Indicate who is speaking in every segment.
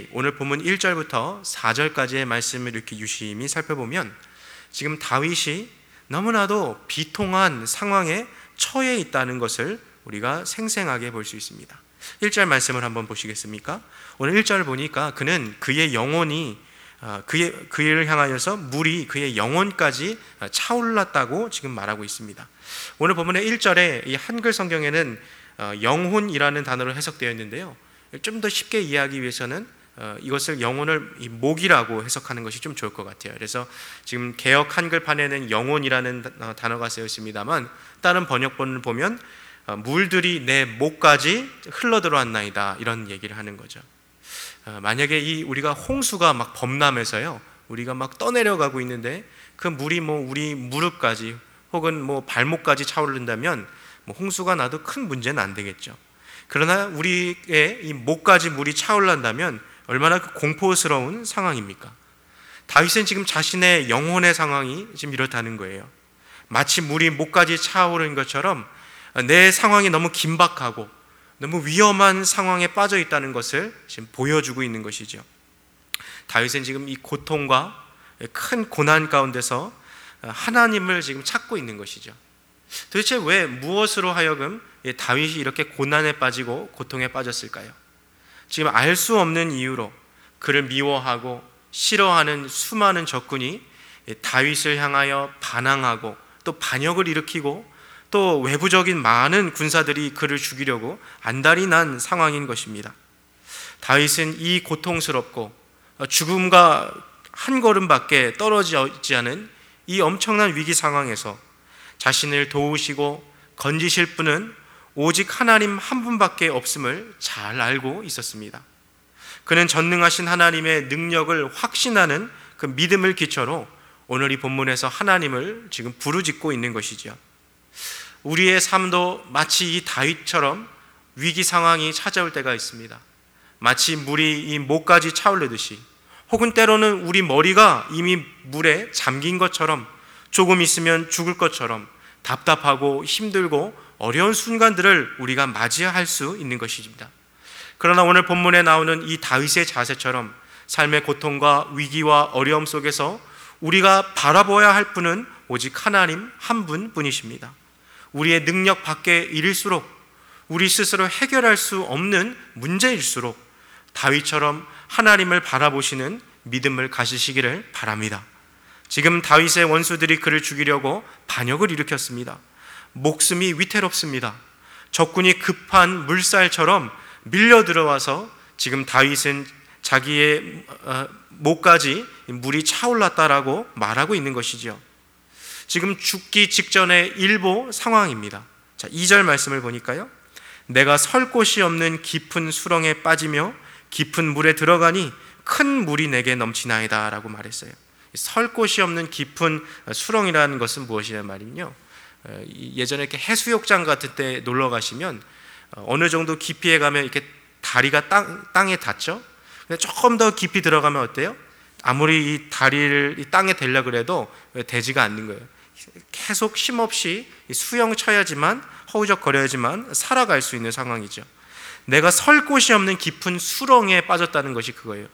Speaker 1: 다윗이 오늘 본문 1절부터 4절까지의 말씀을 이렇게 유심히 살펴보면 지금 다윗이 너무나도 비통한 상황에 처해 있다는 것을 우리가 생생하게 볼 수 있습니다. 1절 말씀을 한번 보시겠습니까? 오늘 1절 보니까 그는 그의 영혼이 그를 향하여서 물이 그의 영혼까지 차올랐다고 지금 말하고 있습니다. 오늘 본문의 1절에 이 한글 성경에는 영혼이라는 단어로 해석되어 있는데요, 좀 더 쉽게 이해하기 위해서는 이것을 영혼을 목이라고 해석하는 것이 좀 좋을 것 같아요. 그래서 지금 개역 한글판에는 영혼이라는 단어가 쓰여 있습니다만 다른 번역본을 보면 물들이 내 목까지 흘러들어왔나이다, 이런 얘기를 하는 거죠. 만약에 우리가 홍수가 막 범람해서요, 우리가 막 떠내려가고 있는데 그 물이 우리 무릎까지 혹은 발목까지 차오른다면 홍수가 나도 큰 문제는 안 되겠죠. 그러나 우리의 이 목까지 물이 차올란다면 얼마나 공포스러운 상황입니까? 다윗은 지금 자신의 영혼의 상황이 지금 이렇다는 거예요. 마치 물이 목까지 차오른 것처럼 내 상황이 너무 긴박하고 너무 위험한 상황에 빠져 있다는 것을 지금 보여주고 있는 것이죠. 다윗은 지금 이 고통과 큰 고난 가운데서 하나님을 지금 찾고 있는 것이죠. 도대체 왜, 무엇으로 하여금 다윗이 이렇게 고난에 빠지고 고통에 빠졌을까요? 지금 알 수 없는 이유로 그를 미워하고 싫어하는 수많은 적군이 다윗을 향하여 반항하고 또 반역을 일으키고 또 외부적인 많은 군사들이 그를 죽이려고 안달이 난 상황인 것입니다. 다윗은 이 고통스럽고 죽음과 한 걸음밖에 떨어지지 않은 이 엄청난 위기 상황에서 자신을 도우시고 건지실 분은 오직 하나님 한 분밖에 없음을 잘 알고 있었습니다. 그는 전능하신 하나님의 능력을 확신하는 그 믿음을 기초로 오늘 이 본문에서 하나님을 지금 부르짖고 있는 것이죠. 우리의 삶도 마치 이 다윗처럼 위기 상황이 찾아올 때가 있습니다. 마치 물이 이 목까지 차오르듯이, 혹은 때로는 우리 머리가 이미 물에 잠긴 것처럼, 조금 있으면 죽을 것처럼 답답하고 힘들고 어려운 순간들을 우리가 맞이할 수 있는 것입니다. 그러나 오늘 본문에 나오는 이 다윗의 자세처럼 삶의 고통과 위기와 어려움 속에서 우리가 바라보아야 할 분은 오직 하나님 한 분뿐이십니다. 우리의 능력 밖에 일일수록, 우리 스스로 해결할 수 없는 문제일수록 다윗처럼 하나님을 바라보시는 믿음을 가지시기를 바랍니다. 지금 다윗의 원수들이 그를 죽이려고 반역을 일으켰습니다. 목숨이 위태롭습니다. 적군이 급한 물살처럼 밀려 들어와서 지금 다윗은 자기의 목까지 물이 차올랐다라고 말하고 있는 것이죠. 지금 죽기 직전의 일보 상황입니다. 자, 2절 말씀을 보니까요, 내가 설 곳이 없는 깊은 수렁에 빠지며 깊은 물에 들어가니 큰 물이 내게 넘치나이다 라고 말했어요. 설 곳이 없는 깊은 수렁이라는 것은 무엇이냐 말이면요, 예전에 이렇게 해수욕장 같은 때 놀러 가시면 어느 정도 깊이에 가면 이렇게 다리가 땅에 닿죠. 근데 조금 더 깊이 들어가면 어때요? 아무리 이 다리를 이 땅에 대려고 해도 되지가 않는 거예요. 계속 쉼없이 수영 쳐야지만, 허우적거려야지만 살아갈 수 있는 상황이죠. 내가 설 곳이 없는 깊은 수렁에 빠졌다는 것이 그거예요.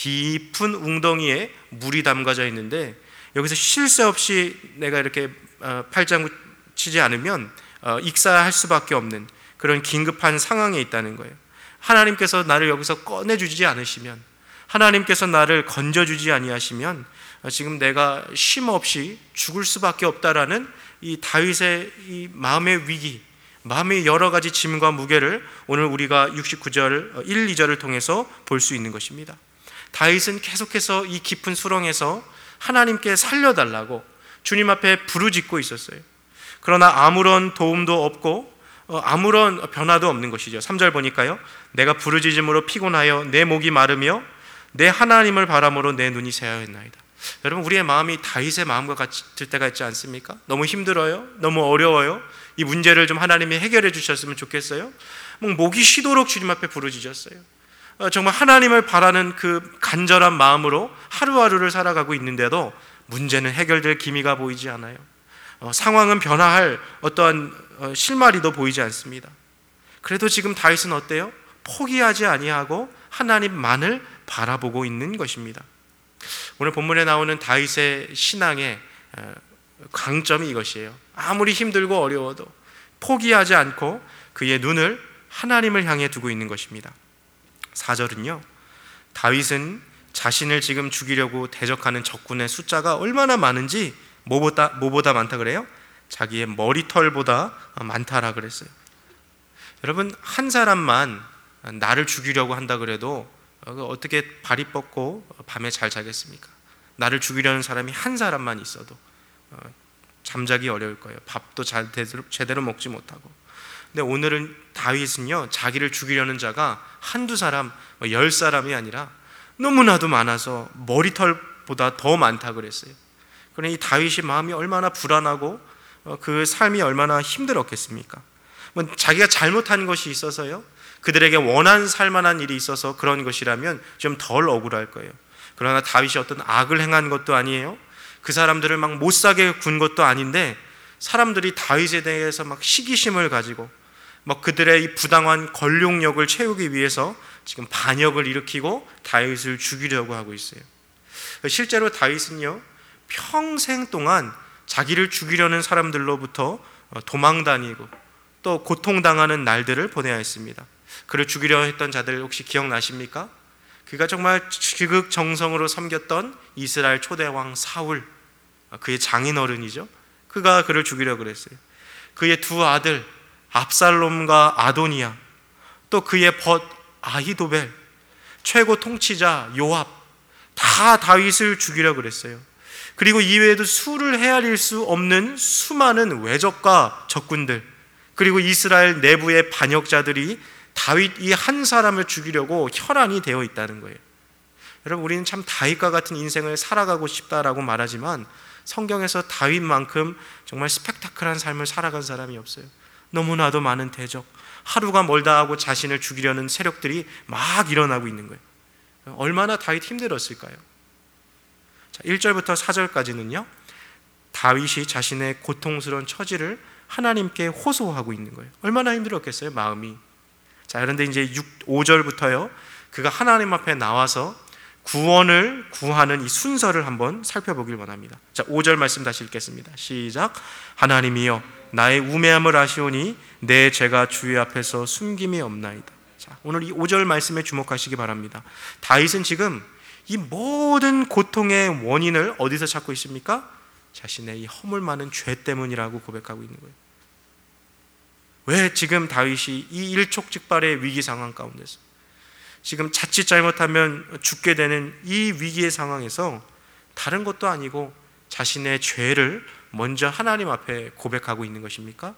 Speaker 1: 깊은 웅덩이에 물이 담가져 있는데 여기서 쉴 새 없이 내가 이렇게 팔짱 치지 않으면 익사할 수밖에 없는 그런 긴급한 상황에 있다는 거예요. 하나님께서 나를 여기서 꺼내주지 않으시면, 하나님께서 나를 건져주지 아니하시면 지금 내가 쉼 없이 죽을 수밖에 없다라는 이 다윗의 이 마음의 위기, 마음의 여러 가지 짐과 무게를 오늘 우리가 69절 1, 2절을 통해서 볼 수 있는 것입니다. 다윗은 계속해서 이 깊은 수렁에서 하나님께 살려달라고 주님 앞에 부르짖고 있었어요. 그러나 아무런 도움도 없고 아무런 변화도 없는 것이죠. 3절 보니까요, 내가 부르짖음으로 피곤하여 내 목이 마르며 내 하나님을 바람으로 내 눈이 새하였나이다. 여러분, 우리의 마음이 다윗의 마음과 같을 때가 있지 않습니까? 너무 힘들어요, 너무 어려워요, 이 문제를 좀 하나님이 해결해 주셨으면 좋겠어요. 목이 쉬도록 주님 앞에 부르짖었어요. 정말 하나님을 바라는 그 간절한 마음으로 하루하루를 살아가고 있는데도 문제는 해결될 기미가 보이지 않아요. 상황은 변화할 어떠한 실마리도 보이지 않습니다. 그래도 지금 다윗은 어때요? 포기하지 아니하고 하나님만을 바라보고 있는 것입니다. 오늘 본문에 나오는 다윗의 신앙의 강점이 이것이에요. 아무리 힘들고 어려워도 포기하지 않고 그의 눈을 하나님을 향해 두고 있는 것입니다. 4절은요, 다윗은 자신을 지금 죽이려고 대적하는 적군의 숫자가 얼마나 많은지 뭐보다 많다 그래요? 자기의 머리털보다 많다라 그랬어요. 여러분, 한 사람만 나를 죽이려고 한다 그래도 어떻게 발이 뻗고 밤에 잘 자겠습니까? 나를 죽이려는 사람이 한 사람만 있어도 잠자기 어려울 거예요. 밥도 제대로 먹지 못하고. 근데 오늘은 다윗은요, 자기를 죽이려는 자가 한두 사람, 10사람이 아니라 너무나도 많아서 머리털보다 더 많다 그랬어요. 그러니 이 다윗의 마음이 얼마나 불안하고 그 삶이 얼마나 힘들었겠습니까? 자기가 잘못한 것이 있어서요, 그들에게 원한 살만한 일이 있어서 그런 것이라면 좀 덜 억울할 거예요. 그러나 다윗이 어떤 악을 행한 것도 아니에요. 그 사람들을 막 못사게 군 것도 아닌데 사람들이 다윗에 대해서 막 시기심을 가지고 막 그들의 이 부당한 권력욕을 채우기 위해서 지금 반역을 일으키고 다윗을 죽이려고 하고 있어요. 실제로 다윗은요, 평생 동안 자기를 죽이려는 사람들로부터 도망다니고 또 고통당하는 날들을 보내야 했습니다. 그를 죽이려 했던 자들 혹시 기억나십니까? 그가 정말 지극정성으로 섬겼던 이스라엘 초대왕 사울, 그의 장인어른이죠. 그가 그를 죽이려고 그랬어요. 그의 두 아들 압살롬과 아도니아, 또 그의 벗 아히도벨, 최고 통치자 요압, 다 다윗을 죽이려고 그랬어요. 그리고 이외에도 수를 헤아릴 수 없는 수많은 외적과 적군들, 그리고 이스라엘 내부의 반역자들이 다윗 이 한 사람을 죽이려고 혈안이 되어 있다는 거예요. 여러분, 우리는 참 다윗과 같은 인생을 살아가고 싶다라고 말하지만 성경에서 다윗만큼 정말 스펙타클한 삶을 살아간 사람이 없어요. 너무나도 많은 대적, 하루가 멀다 하고 자신을 죽이려는 세력들이 막 일어나고 있는 거예요. 얼마나 다윗 힘들었을까요? 자, 1절부터 4절까지는요, 다윗이 자신의 고통스러운 처지를 하나님께 호소하고 있는 거예요. 얼마나 힘들었겠어요, 마음이. 자, 그런데 이제 5절부터요, 그가 하나님 앞에 나와서 구원을 구하는 이 순서를 한번 살펴보길 원합니다. 자, 5절 말씀 다시 읽겠습니다. 시작. 하나님이여, 나의 우매함을 아시오니 내 죄가 주의 앞에서 숨김이 없나이다. 자, 오늘 이 5절 말씀에 주목하시기 바랍니다. 다윗은 지금 이 모든 고통의 원인을 어디서 찾고 있습니까? 자신의 이 허물 많은 죄 때문이라고 고백하고 있는 거예요. 왜 지금 다윗이 이 일촉즉발의 위기 상황 가운데서, 지금 자칫 잘못하면 죽게 되는 이 위기의 상황에서 다른 것도 아니고 자신의 죄를 먼저 하나님 앞에 고백하고 있는 것입니까?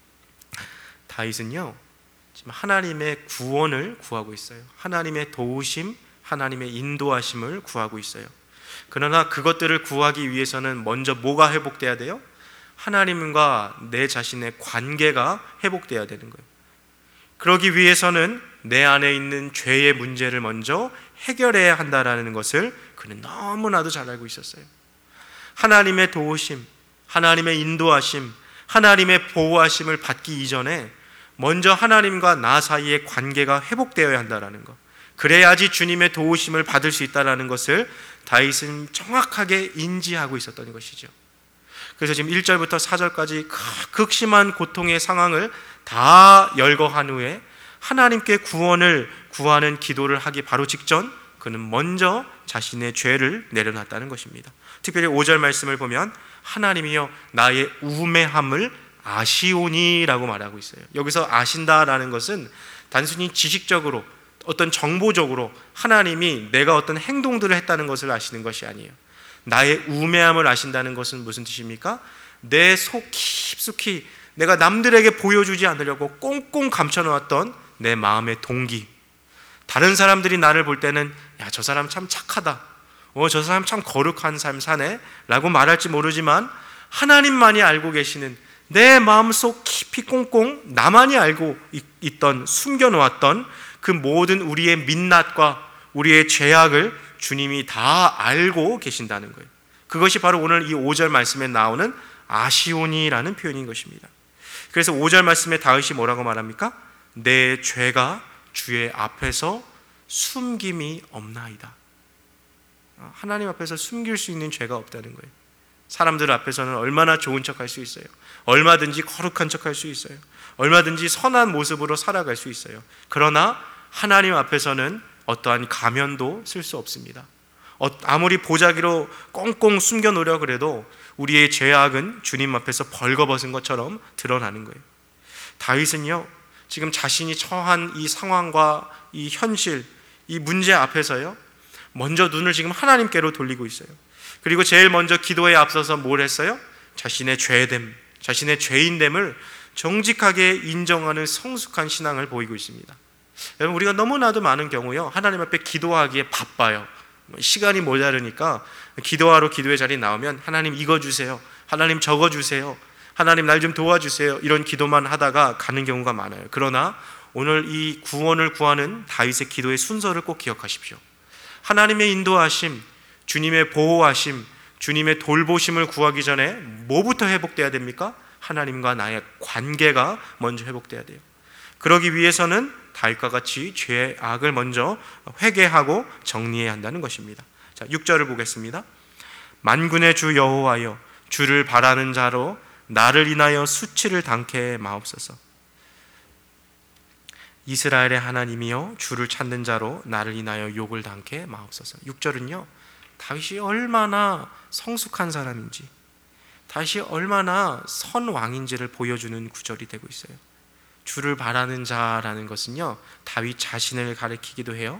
Speaker 1: 다윗은요, 지금 하나님의 구원을 구하고 있어요. 하나님의 도우심, 하나님의 인도하심을 구하고 있어요. 그러나 그것들을 구하기 위해서는 먼저 뭐가 회복돼야 돼요? 하나님과 내 자신의 관계가 회복돼야 되는 거예요. 그러기 위해서는 내 안에 있는 죄의 문제를 먼저 해결해야 한다는 것을 그는 너무나도 잘 알고 있었어요. 하나님의 도우심, 하나님의 인도하심, 하나님의 보호하심을 받기 이전에 먼저 하나님과 나 사이의 관계가 회복되어야 한다는 것, 그래야지 주님의 도우심을 받을 수 있다는 것을 다윗은 정확하게 인지하고 있었던 것이죠. 그래서 지금 1절부터 4절까지 극심한 고통의 상황을 다 열거한 후에 하나님께 구원을 구하는 기도를 하기 바로 직전 그는 먼저 자신의 죄를 내려놨다는 것입니다. 특별히 5절 말씀을 보면 하나님이여 나의 우매함을 아시오니라고 말하고 있어요. 여기서 아신다라는 것은 단순히 지식적으로 어떤 정보적으로 하나님이 내가 어떤 행동들을 했다는 것을 아시는 것이 아니에요. 나의 우매함을 아신다는 것은 무슨 뜻입니까? 내 속 깊숙이 내가 남들에게 보여주지 않으려고 꽁꽁 감춰놓았던 내 마음의 동기, 다른 사람들이 나를 볼 때는 야, 저 사람 참 착하다, 저 사람 참 거룩한 삶 사네 라고 말할지 모르지만 하나님만이 알고 계시는 내 마음속 깊이 꽁꽁 나만이 알고 있던, 숨겨놓았던 그 모든 우리의 민낯과 우리의 죄악을 주님이 다 알고 계신다는 거예요. 그것이 바로 오늘 이 5절 말씀에 나오는 아시오니라는 표현인 것입니다. 그래서 5절 말씀에 다윗이 뭐라고 말합니까? 내 죄가 주의 앞에서 숨김이 없나이다. 하나님 앞에서 숨길 수 있는 죄가 없다는 거예요. 사람들 앞에서는 얼마나 좋은 척할 수 있어요. 얼마든지 거룩한 척할 수 있어요. 얼마든지 선한 모습으로 살아갈 수 있어요. 그러나 하나님 앞에서는 어떠한 가면도 쓸 수 없습니다. 아무리 보자기로 꽁꽁 숨겨 놓으려 그래도 우리의 죄악은 주님 앞에서 벌거벗은 것처럼 드러나는 거예요. 다윗은요, 지금 자신이 처한 이 상황과 이 현실, 이 문제 앞에서요, 먼저 눈을 지금 하나님께로 돌리고 있어요. 그리고 제일 먼저 기도에 앞서서 뭘 했어요? 자신의 죄됨, 자신의 죄인됨을 정직하게 인정하는 성숙한 신앙을 보이고 있습니다. 여러분, 우리가 너무나도 많은 경우요, 하나님 앞에 기도하기에 바빠요. 시간이 모자르니까 기도하러 기도의 자리에 나오면 하나님 이거 주세요, 하나님 저거 주세요, 하나님 날 좀 도와주세요, 이런 기도만 하다가 가는 경우가 많아요. 그러나 오늘 이 구원을 구하는 다윗의 기도의 순서를 꼭 기억하십시오. 하나님의 인도하심, 주님의 보호하심, 주님의 돌보심을 구하기 전에 뭐부터 회복돼야 됩니까? 하나님과 나의 관계가 먼저 회복돼야 돼요. 그러기 위해서는 다윗과 같이 죄의 악을 먼저 회개하고 정리해야 한다는 것입니다. 자, 6절을 보겠습니다. 만군의 주 여호와여, 주를 바라는 자로 나를 인하여 수치를 당케 마옵소서. 이스라엘의 하나님이여, 주를 찾는 자로 나를 인하여 욕을 당케 마옵소서. 6절은요, 다윗이 얼마나 성숙한 사람인지, 다윗이 얼마나 선 왕인지를 보여주는 구절이 되고 있어요. 주를 바라는 자라는 것은요, 다윗 자신을 가리키기도 해요.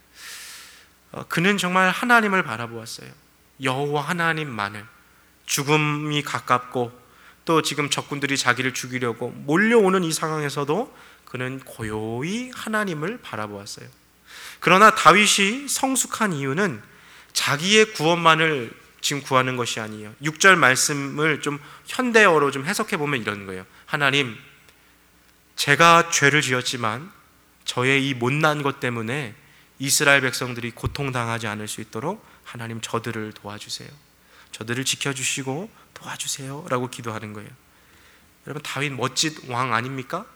Speaker 1: 그는 정말 하나님을 바라보았어요. 여호와 하나님만을. 죽음이 가깝고 또 지금 적군들이 자기를 죽이려고 몰려오는 이 상황에서도 그는 고요히 하나님을 바라보았어요. 그러나 다윗이 성숙한 이유는 자기의 구원만을 지금 구하는 것이 아니에요. 6절 말씀을 좀 현대어로 좀 해석해 보면 이런 거예요. 하나님, 제가 죄를 지었지만 저의 이 못난 것 때문에 이스라엘 백성들이 고통당하지 않을 수 있도록 하나님 저들을 도와주세요. 저들을 지켜주시고 도와주세요 라고 기도하는 거예요. 여러분, 다윗 멋진 왕 아닙니까?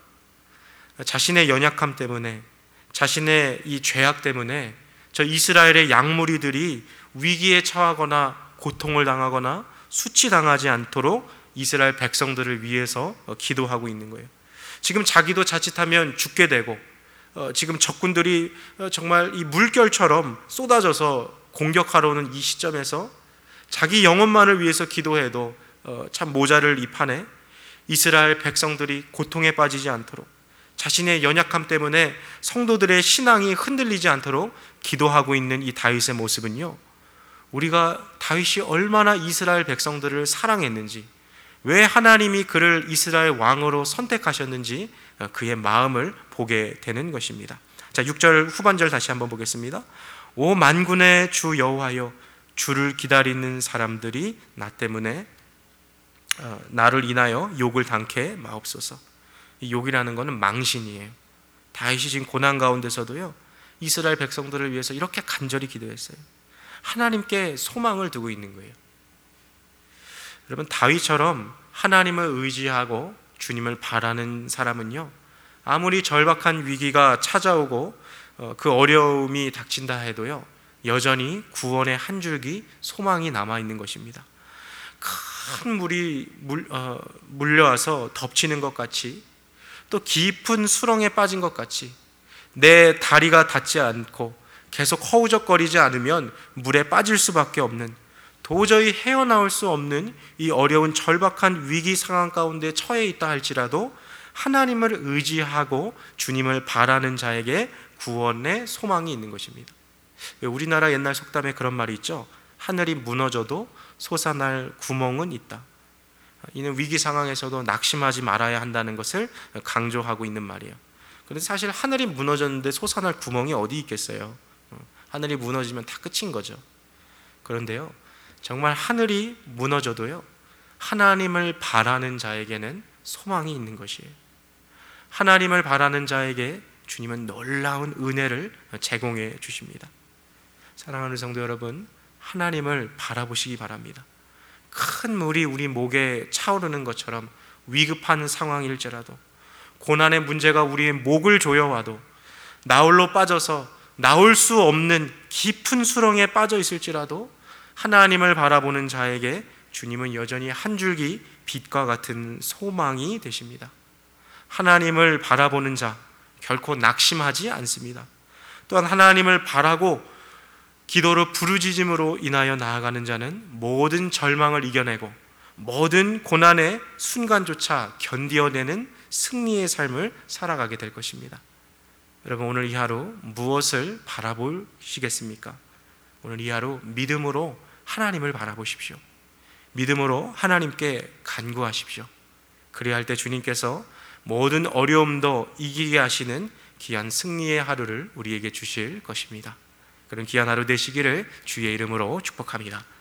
Speaker 1: 자신의 연약함 때문에, 자신의 이 죄악 때문에 저 이스라엘의 양무리들이 위기에 처하거나 고통을 당하거나 수치당하지 않도록 이스라엘 백성들을 위해서 기도하고 있는 거예요. 지금 자기도 자칫하면 죽게 되고, 지금 적군들이 정말 이 물결처럼 쏟아져서 공격하러 오는 이 시점에서 자기 영혼만을 위해서 기도해도 참 모자를 이 판에 이스라엘 백성들이 고통에 빠지지 않도록, 자신의 연약함 때문에 성도들의 신앙이 흔들리지 않도록 기도하고 있는 이 다윗의 모습은요, 우리가 다윗이 얼마나 이스라엘 백성들을 사랑했는지, 왜 하나님이 그를 이스라엘 왕으로 선택하셨는지 그의 마음을 보게 되는 것입니다. 자, 6절 후반절 다시 한번 보겠습니다. 오 만군의 주 여호와여, 주를 기다리는 사람들이 나 때문에 나를 인하여 욕을 당케 마옵소서. 이 욕이라는 것은 망신이에요. 다윗이 지금 고난 가운데서도요, 이스라엘 백성들을 위해서 이렇게 간절히 기도했어요. 하나님께 소망을 두고 있는 거예요. 여러분, 다윗처럼 하나님을 의지하고 주님을 바라는 사람은요, 아무리 절박한 위기가 찾아오고 그 어려움이 닥친다 해도요, 여전히 구원의 한 줄기 소망이 남아있는 것입니다. 큰 물이 물려와서 덮치는 것 같이, 또 깊은 수렁에 빠진 것 같이 내 다리가 닿지 않고 계속 허우적거리지 않으면 물에 빠질 수밖에 없는, 도저히 헤어나올 수 없는 이 어려운 절박한 위기 상황 가운데 처해 있다 할지라도 하나님을 의지하고 주님을 바라는 자에게 구원의 소망이 있는 것입니다. 우리나라 옛날 속담에 그런 말이 있죠. 하늘이 무너져도 솟아날 구멍은 있다. 이는 위기 상황에서도 낙심하지 말아야 한다는 것을 강조하고 있는 말이에요. 그런데 사실 하늘이 무너졌는데 솟아날 구멍이 어디 있겠어요? 하늘이 무너지면 다 끝인 거죠. 그런데요, 정말 하늘이 무너져도요, 하나님을 바라는 자에게는 소망이 있는 것이에요. 하나님을 바라는 자에게 주님은 놀라운 은혜를 제공해 주십니다. 사랑하는 성도 여러분, 하나님을 바라보시기 바랍니다. 큰 물이 우리 목에 차오르는 것처럼 위급한 상황일지라도, 고난의 문제가 우리의 목을 조여와도, 나홀로 빠져서 나올 수 없는 깊은 수렁에 빠져 있을지라도 하나님을 바라보는 자에게 주님은 여전히 한 줄기 빛과 같은 소망이 되십니다. 하나님을 바라보는 자 결코 낙심하지 않습니다. 또한 하나님을 바라고 기도로 부르짖음으로 인하여 나아가는 자는 모든 절망을 이겨내고 모든 고난의 순간조차 견디어내는 승리의 삶을 살아가게 될 것입니다. 여러분, 오늘 이 하루 무엇을 바라보시겠습니까? 오늘 이 하루 믿음으로 하나님을 바라보십시오. 믿음으로 하나님께 간구하십시오. 그래야 할 때 주님께서 모든 어려움도 이기게 하시는 귀한 승리의 하루를 우리에게 주실 것입니다. 그런 귀한 하루 되시기를 주의 이름으로 축복합니다.